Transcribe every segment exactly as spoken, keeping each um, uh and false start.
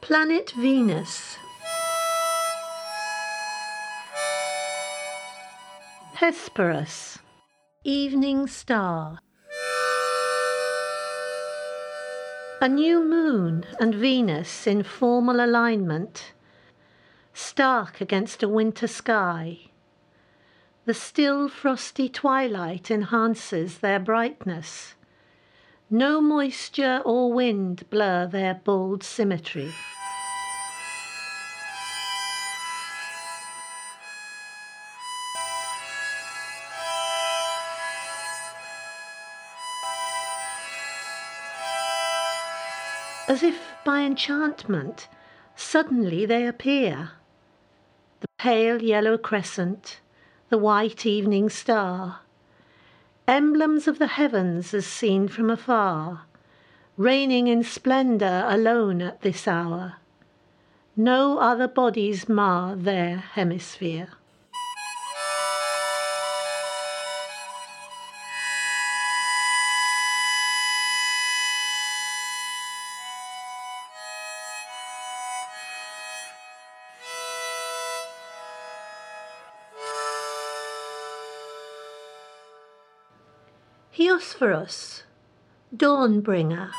Planet Venus. Hesperus, evening star. A new moon and Venus in formal alignment, stark against a winter sky. The still frosty twilight enhances their brightness. No moisture or wind blur their bold symmetry. As if by enchantment, suddenly they appear. The pale yellow crescent, the white evening star, emblems of the heavens as seen from afar, reigning in splendour alone at this hour. No other bodies mar their hemisphere. Hesperus, dawn-bringer.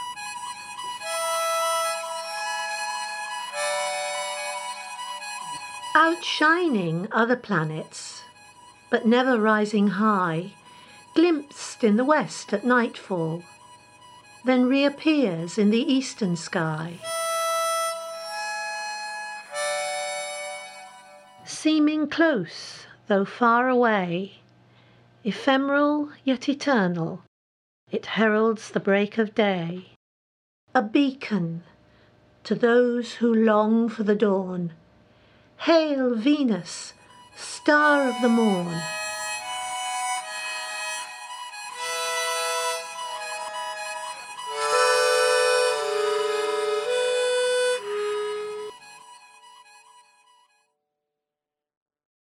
Outshining other planets, but never rising high, glimpsed in the west at nightfall, then reappears in the eastern sky. Seeming close, though far away, ephemeral yet eternal, it heralds the break of day. A beacon to those who long for the dawn. Hail, Venus, star of the morn!